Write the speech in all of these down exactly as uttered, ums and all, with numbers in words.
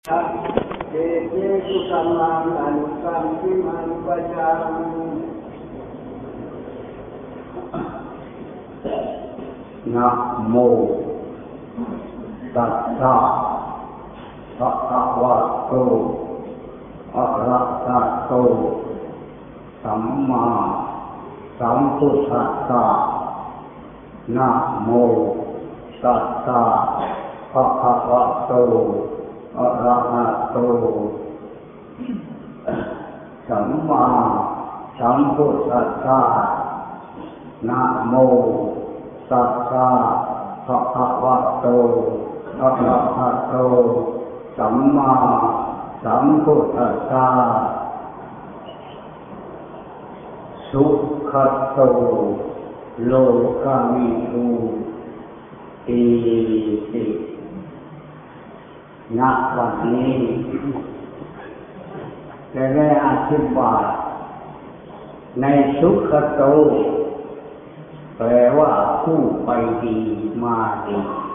เยเยสุสัมมังอนุสัมภิมังปัจจังนะโมตัสสะภะคะวะโตอะระหะโตสัมมาสัมพุทธัสสะนะโมตัสสะภะคะวะโตอะระหะโตสัมมาสัมพุทธัสสะนะโมตัสสะภะคะวะโตอะระหะโตสัมมาสัมพุทธัสสะสุขโตโลกามิทุติติณวันนี้จะได้อธิบายในสุขโตแปลว่าผู้ไปดีมาดี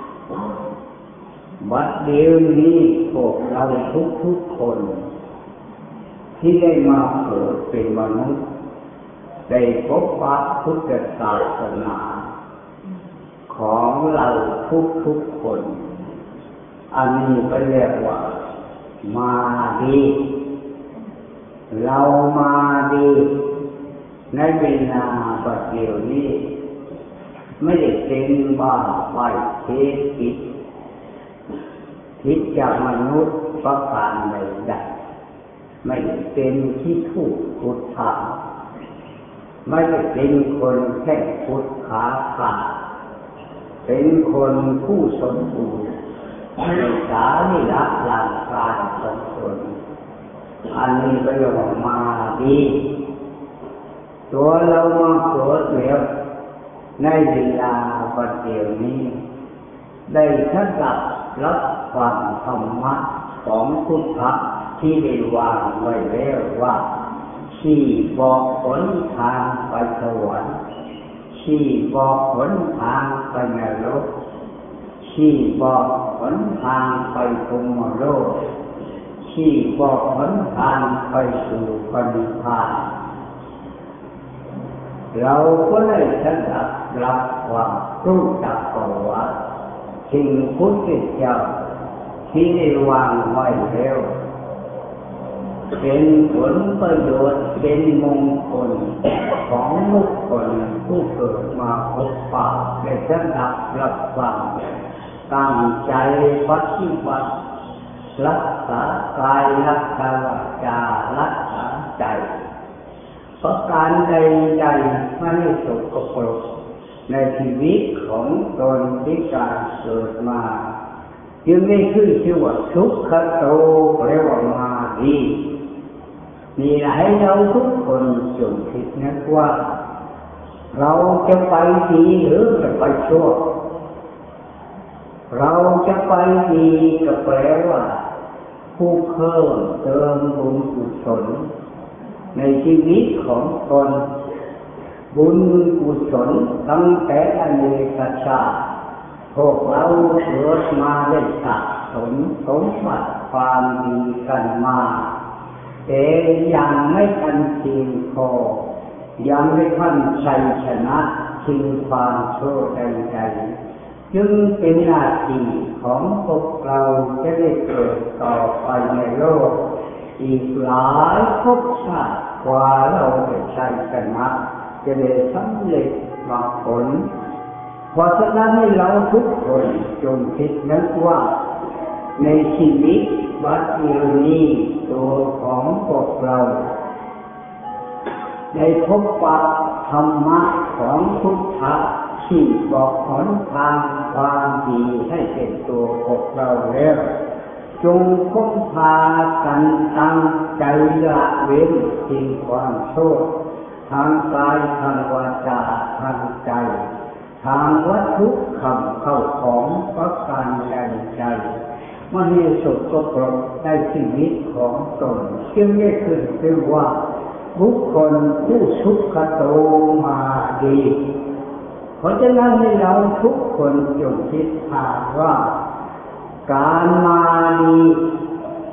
บัดเดี๋ยวนี้พวกเราทุกๆคนที่ได้มาเกิดเป็นมนุษย์ได้พบพระพุทธศาสนาของเราทุกๆคนอันนี้ก็เรียกว่ามาดีเรามาดีในเวลาปัจจุบันนี้ไม่ได้เป็นบ้าไปเทติดทิศจากมนุษย์ประการใดๆไม่ได้เป็นที่ถูกพุทธะไม่ได้เป็นคนแค่พุทธขาขาดเป็นคนผู้สมบูรณ์ในสารีระร่างกายของตนอันนี้ก็เรียกว่ามาดีตัวเรามาเกิดแล้วในเวลาปัจจุบันนี้ได้ทัดรับรับฟังธรรมะของพุทธะที่ได้วางไว้แล้วว่าชี้บอกหนทางไปสวรรค์ชี้บอกหนทางไปนรกชี้บอกหนทางไปพรหมโลกชี้บอกหนทางไปสู่พระนิพพานเราก็ได้ทัดรับรับความรู้จักว่าสิ่งพุทธเจ้าที่ได้วางไว้แล้วเป็นผลประโยชน์เป็นมงคลของทุกคนผู้เกิดมาพบปะได้ทัดรับรับฟังตั้งใจปฏิบัติรักษากายรักษาวาจารักษาใจประการใดๆไม่ให้สกปรกในชีวิตของตนที่การเกิดมาจึงได้ขึ้นชื่อว่าสุขโตเรียกว่ามาดีนี่ให้เราทุกคนจงคิดนะว่าเราจะไปดีหรือจะไปชั่วเราจะไปดีก็แปลว่าผู้เพิ่มเติมบุญกุศลในชีวิตของตนบุญกุศลตั้งแต่อเนกชาติพวกเราเกิดมาได้สะสมสมบัติความดีกันมาแต่ยังไม่ทันเพียงพอยังไม่ทันชัยชนะชิงความชั่วใดๆจึงเป็นหน้าที่ของพวกเราจะได้เกิดต่อไปในโลกอีกหลายภพชาติกว่าเราจะชัยชนะจะได้สำเร็จมรรคผลเพราะฉะนั้นให้เราทุกคนจงคิดนึกว่าในชีวิตวัฏฏีนี้ตัวของพวกเราได้พบปะธรรมะของพุทธะที่บอกหนทางความดีให้เป็นตัวพวกเราแล้วจงค้นพากันตั้งใจละเว้นสิ่งความชั่วทางกายทางวาจาทางใจทางวัตถุคำเข้าของประการใดๆไม่ให้สกปรกในชีวิตของตนจึงได้ขึ้นชื่อว่าบุคคลผู้สุขโตมาดีเพราะฉะนั้นให้เราทุกคนจงคิดหาว่าการมาดี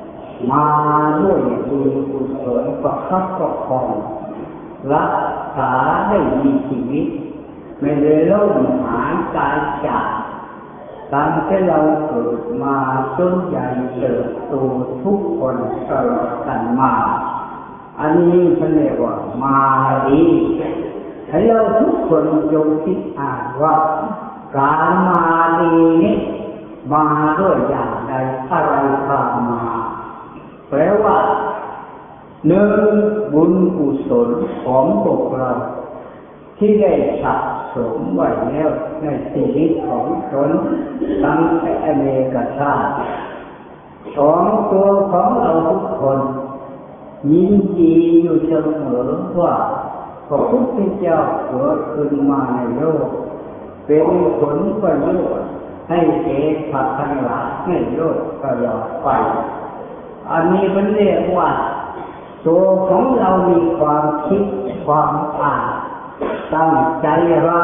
มาด้วยบุญกุศลประคับประคองรักษาได้มีชีวิตไม่เลยล่มหายตายจากการที่เราเกิดมาจนใหญ่เติบโตทุกคนตลอดกันมาอันนี้เขาเรียกว่ามาดีให้เราทุกคนจงคิดอ่านว่าการมาดีนี้มาด้วยอย่างใดอะไรตามมาแปลว่าหนึ่งบุญกุศลของพวกเราที่ได้สะสมไว้แล้วในชีวิตของตนตั้งแต่อเนกชาติสองตัวของเราทุกคนยินดีอยู่เสมอว่าพระพุทธเจ้าเกิดขึ้นมาในโลกเป็นผลประโยชน์ให้แก่สัตว์ทั้งหลายในโลกตลอดไปอันนี้มันเรียกว่าตัวของเรามีความคิดความอ่านตั้งใจรัก